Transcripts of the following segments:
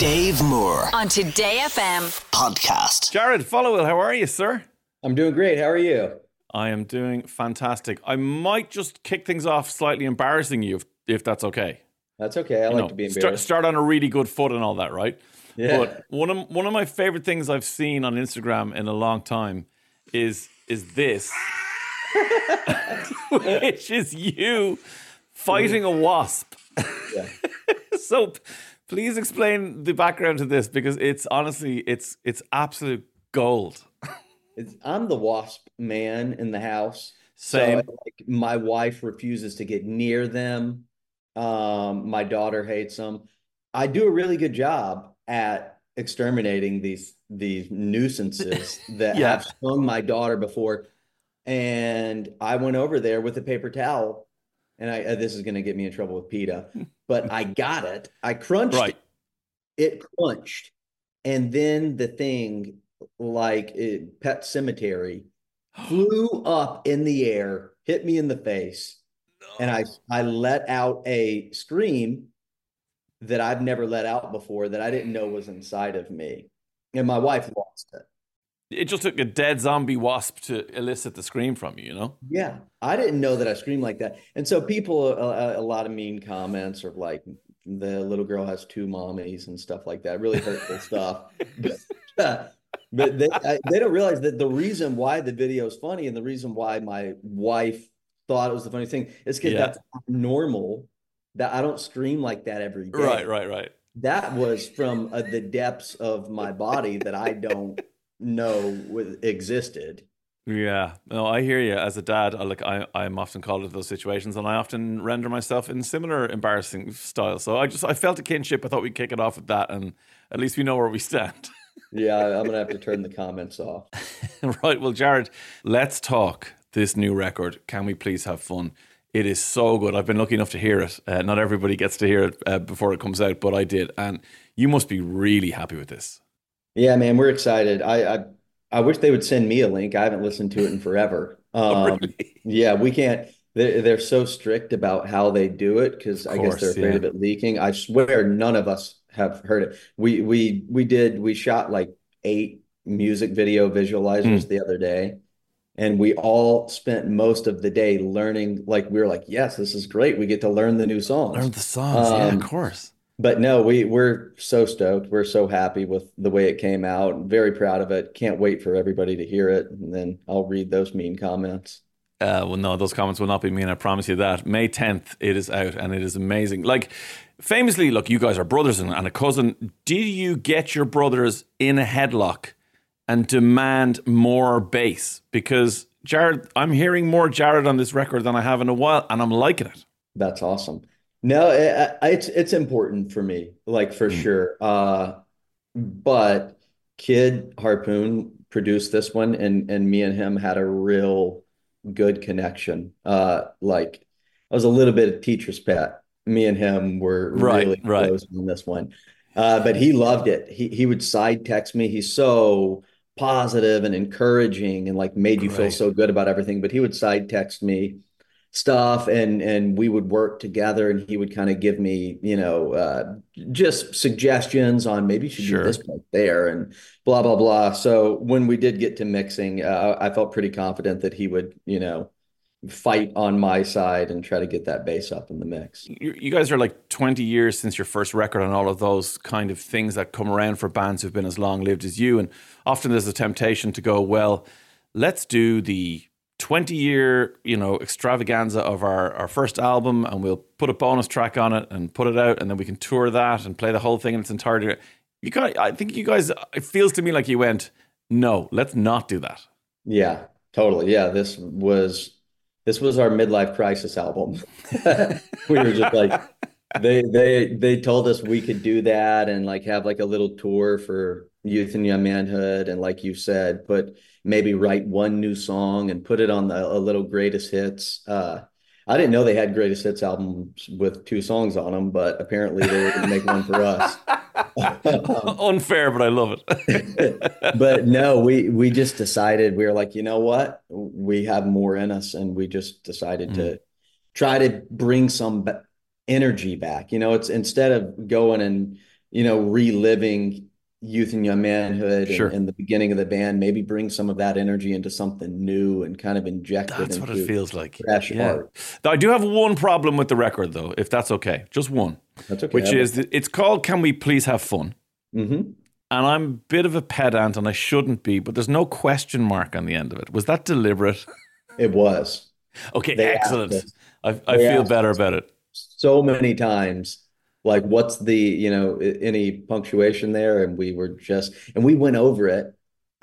Dave Moore on Today FM podcast. Jared Followill, how are you, sir? I'm doing great. How are you? I am doing fantastic. I might just kick things off slightly embarrassing you, if that's okay. That's okay. I like to be embarrassed. Start on a really good foot and all that, right? Yeah. But one of my favorite things I've seen on Instagram in a long time is this, which is you fighting a wasp. Yeah. So please explain the background to this, because it's honestly it's absolute gold. I'm the wasp man in the house. Same. So, my wife refuses to get near them. My daughter hates them. I do a really good job at exterminating these nuisances that Yeah. have stung my daughter before. And I went over there with a paper towel, and this is going to get me in trouble with PETA, but I got it. I crunched Right. it crunched, and then the thing, Pet Cemetery, flew up in the air, hit me in the face, and I let out a scream that I've never let out before, that I didn't know was inside of me, and my wife lost it. It just took a dead zombie wasp to elicit the scream from you, you know? Yeah, I didn't know that I screamed like that. And so people, a lot of mean comments are like, the little girl has two mommies and stuff like that, really hurtful stuff. But they don't realize that the reason why the video is funny, and the reason why my wife thought it was the funniest thing, is because that's normal, that I don't scream like that every day. Right. That was from the depths of my body that I don't know existed. Yeah, no, I hear you. As a dad, I'm often called into those situations, and I often render myself in similar embarrassing style. So I felt a kinship. I thought we'd kick it off with that, and at least we know where we stand. Yeah, I'm gonna have to turn the comments off. Right. Well, Jared, let's talk this new record. Can we please have fun? It is so good. I've been lucky enough to hear it. Not everybody gets to hear it before it comes out, but I did, and you must be really happy with this. Yeah, man, we're excited. I wish they would send me a link. I haven't listened to it in forever. Really? Yeah, we can't. They're so strict about how they do it, because I guess they're afraid of it leaking. I swear none of us have heard it. We shot like 8 music video visualizers the other day, and we all spent most of the day learning. Like, we were like, yes, this is great. We get to learn the new songs. Learn the songs, yeah, of course. But no, we're so stoked. We're so happy with the way it came out. Very proud of it. Can't wait for everybody to hear it. And then I'll read those mean comments. Well, no, those comments will not be mean. I promise you that. May 10th, it is out, and it is amazing. Like, famously, look, you guys are brothers and a cousin. Did you get your brothers in a headlock and demand more bass? Because, Jared, I'm hearing more Jared on this record than I have in a while, and I'm liking it. That's awesome. No, it's important for me, like, for sure. But Kid Harpoon produced this one, and me and him had a real good connection. Like, I was a little bit of teacher's pet. Me and him were really close on this one. But he loved it. He would side text me. He's so positive and encouraging, and like made you feel so good about everything. But he would side text me stuff, and we would work together, and he would kind of give me, just suggestions on maybe you should do this part there, and blah, blah, blah. So when we did get to mixing, I felt pretty confident that he would, fight on my side and try to get that bass up in the mix. You guys are like 20 years since your first record, and all of those kind of things that come around for bands who've been as long-lived as you. And often there's a temptation to go, well, let's do the 20-year, extravaganza of our first album, and we'll put a bonus track on it and put it out, and then we can tour that and play the whole thing in its entirety. I think you guys, it feels to me like you went, no, let's not do that. Yeah, totally. Yeah, this was our midlife crisis album. We were just like, they told us we could do that, and like have like a little tour for youth and young manhood, and like you said, maybe write one new song and put it on a little greatest hits. I didn't know they had greatest hits albums with 2 songs on them, but apparently they were going to make one for us. Unfair, but I love it. But no, we just decided, we were like, you know what? We have more in us, and we just decided to try to bring some energy back. It's instead of going and reliving youth and young manhood Sure. and the beginning of the band, maybe bring some of that energy into something new and kind of inject it That's what it into feels like. fresh Yeah. art. Now, I do have one problem with the record, though, if that's okay. Just one, That's okay. which is that it's called Can We Please Have Fun? Mm-hmm. And I'm a bit of a pedant and I shouldn't be, but there's no question mark on the end of it. Was that deliberate? It was. Okay, They asked excellent. us. I They feel asked better us about it. so many times, like, what's the, any punctuation there? And we went over it.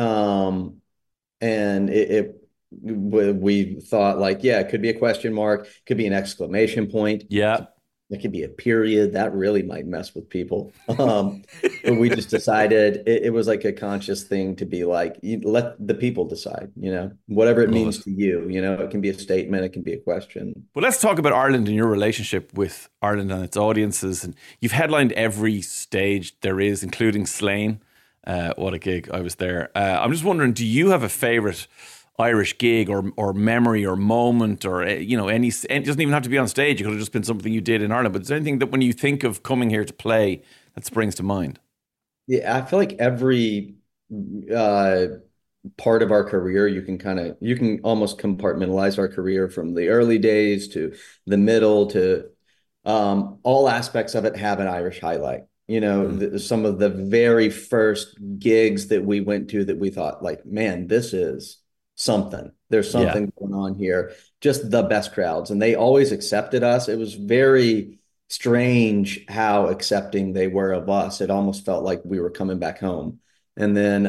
And we thought like, yeah, it could be a question mark, could be an exclamation point. Yeah. It could be a period. That really might mess with people. But we just decided it was like a conscious thing to be like, you let the people decide, whatever it Love means it. to you. It can be a statement, it can be a question. Well, let's talk about Ireland and your relationship with Ireland and its audiences. And you've headlined every stage there is, including Slane. What a gig. I was there. I'm just wondering, do you have a favourite Irish gig or memory or moment or, any, it doesn't even have to be on stage. It could have just been something you did in Ireland. But is there anything that when you think of coming here to play that springs to mind? Yeah, I feel like every uh, part of our career, you can almost compartmentalize our career from the early days to the middle to all aspects of it have an Irish highlight. Some of the very first gigs that we went to that we thought like, man, this is something. There's Yeah. something going on here. Just the best crowds, and they always accepted us. It was very strange how accepting they were of us. It almost felt like we were coming back home. And then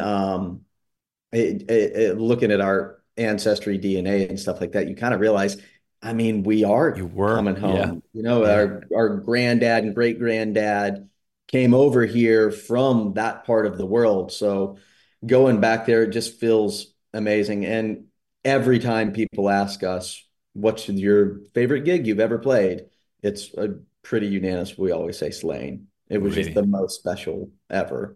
looking at our ancestry DNA and stuff like that, you kind of realize, I mean, we You are were? coming Yeah. home. Yeah. Our granddad and great granddad came over here from that part of the world. So going back there, it just feels amazing. And every time people ask us, what's your favorite gig you've ever played? It's a pretty unanimous. We always say Slane. It was just Really? the most special ever.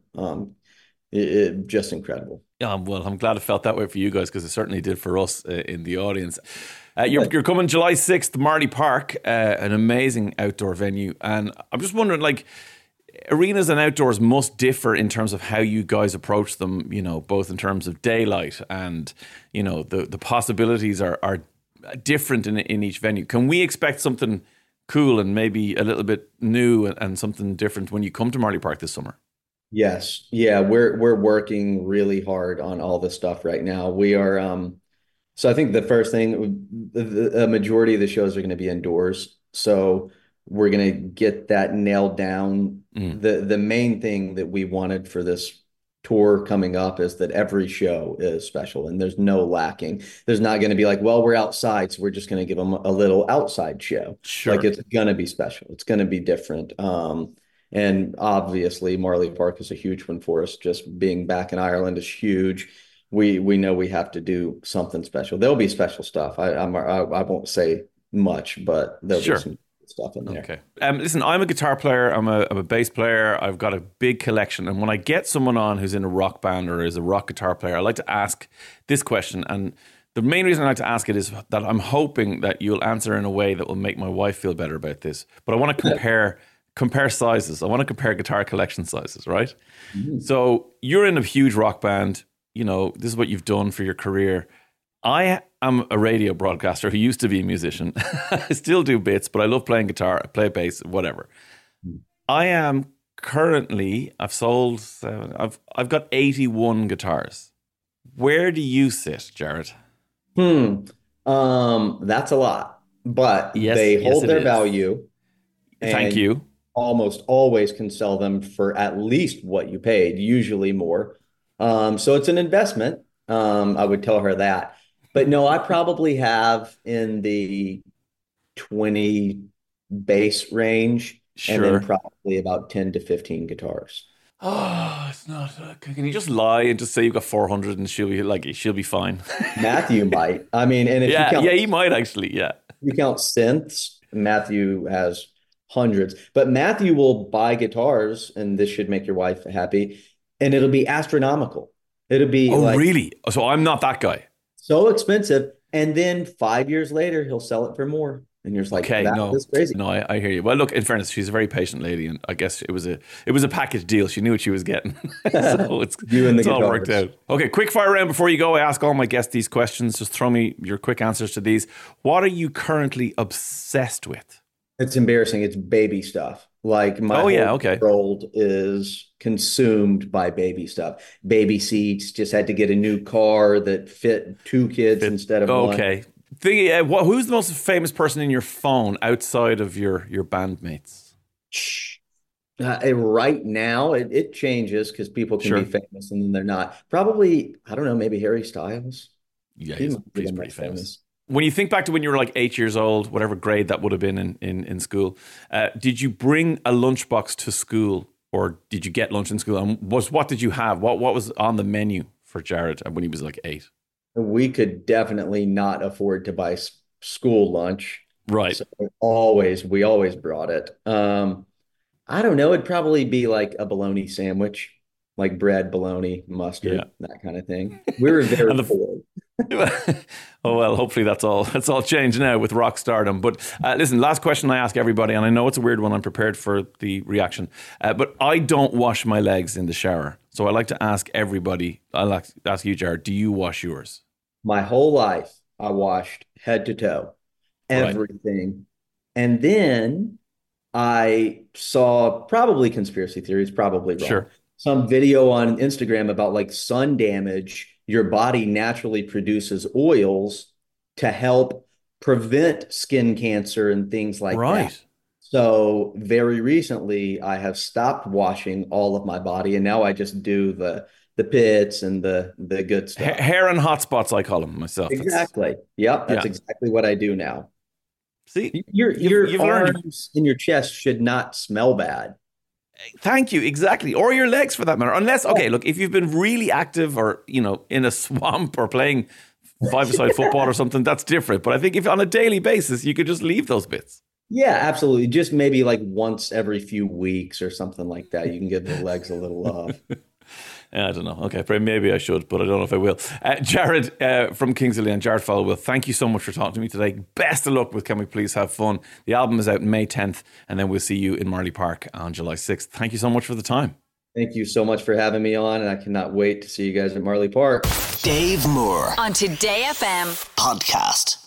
It just incredible. Yeah, well, I'm glad it felt that way for you guys because it certainly did for us in the audience. You're coming July 6th, Marley Park, an amazing outdoor venue. And I'm just wondering, like, arenas and outdoors must differ in terms of how you guys approach them, both in terms of daylight and, the possibilities are different in each venue. Can we expect something cool and maybe a little bit new and something different when you come to Marley Park this summer? Yes. Yeah, we're working really hard on all this stuff right now. We are so I think the first thing, a majority of the shows are going to be indoors. So we're going to get that nailed down. Mm, The main thing that we wanted for this tour coming up is that every show is special and there's no lacking. There's not going to be like, well, we're outside, so we're just going to give them a little outside show. Like sure. it's going to be special. It's going to be different. And obviously Marley Park is a huge one for us. Just being back in Ireland is huge. We know we have to do something special. There'll be special stuff. I won't say much, but there'll be Sure. some stuff in there. Okay. Listen, I'm a guitar player. I'm a bass player. I've got a big collection. And when I get someone on who's in a rock band or is a rock guitar player, I like to ask this question. And the main reason I like to ask it is that I'm hoping that you'll answer in a way that will make my wife feel better about this. But I want to compare sizes. I want to compare guitar collection sizes, right? Mhm. So you're in a huge rock band. This is what you've done for your career. I am a radio broadcaster who used to be a musician. I still do bits, but I love playing guitar, I play bass, whatever. I am currently, I've got 81 guitars. Where do you sit, Jared? Hmm. That's a lot, but Yes, they yes, hold it their is. value Thank and you. almost always can sell them for at least what you paid, usually more. So it's an investment. I would tell her that. But no, I probably have in the 20 bass range and then Sure. probably about 10 to 15 guitars. Oh, it's not. Can you just lie and just say you've got 400 and she'll be fine? Matthew might. I mean, and if Yeah, he might actually. Yeah. you count synths, Matthew has hundreds. But Matthew will buy guitars, and this should make your wife happy, and it'll be astronomical. It'll be Oh, like really? So I'm not that guy. so expensive. And then 5 years later, he'll sell it for more. And you're just like, Okay, that's crazy. no, I hear you. Well, look, in fairness, she's a very patient lady, and I guess it was a package deal. She knew what she was getting, so You and the it's all worked guitars. out. Okay, quick fire round before you go. I ask all my guests these questions. Just throw me your quick answers to these. What are you currently obsessed with? It's embarrassing. It's baby stuff. Like my Oh yeah, whole okay, world is consumed by baby stuff. Baby seats. Just had to get a new car that fit two kids instead of one. okay. Who's the most famous person in your phone outside of your bandmates? Right now, it changes because people can Sure. be famous and then they're not. Probably, I don't know, maybe Harry Styles. Yeah, He he's might be the pretty most famous. When you think back to when you were like 8 years old, whatever grade that would have been in school, did you bring a lunchbox to school, or did you get lunch in school? And what did you have? What was on the menu for Jared when he was like 8? We could definitely not afford to buy school lunch. Right. So we always brought it. I don't know. It'd probably be like a bologna sandwich, like bread, bologna, mustard, Yeah. that kind of thing. We were very And poor. Oh well, hopefully that's all changed now with rock stardom. But listen, last question I ask everybody, and I know it's a weird one. I'm prepared for the reaction, but I don't wash my legs in the shower, so I like to ask everybody. I like to ask you, Jared, do you wash yours? My whole life, I washed head to toe, Right. everything. And then I saw probably conspiracy theories, probably wrong. Sure. Some video on Instagram about like sun damage. Your body naturally produces oils to help prevent skin cancer and things like that. Right. So very recently, I have stopped washing all of my body, and now I just do the pits and the good stuff. Hair and hot spots, I call them myself. Exactly. Yep, that's Yeah. exactly what I do now. See, Your you've learned. arms and your chest should not smell bad. Thank you. Exactly. Or your legs for that matter. Unless, okay, look, if you've been really active or, in a swamp or playing five-a-side football or something, that's different. But I think if on a daily basis, you could just leave those bits. Yeah, absolutely. Just maybe like once every few weeks or something like that. You can give the legs a little love. I don't know. Okay, maybe I should, but I don't know if I will. Jared from Kingsley and Jared Followill, thank you so much for talking to me today. Best of luck with Can We Please Have Fun. The album is out May 10th, and then we'll see you in Marley Park on July 6th. Thank you so much for the time. Thank you so much for having me on, and I cannot wait to see you guys at Marley Park. Dave Moore On Today FM podcast.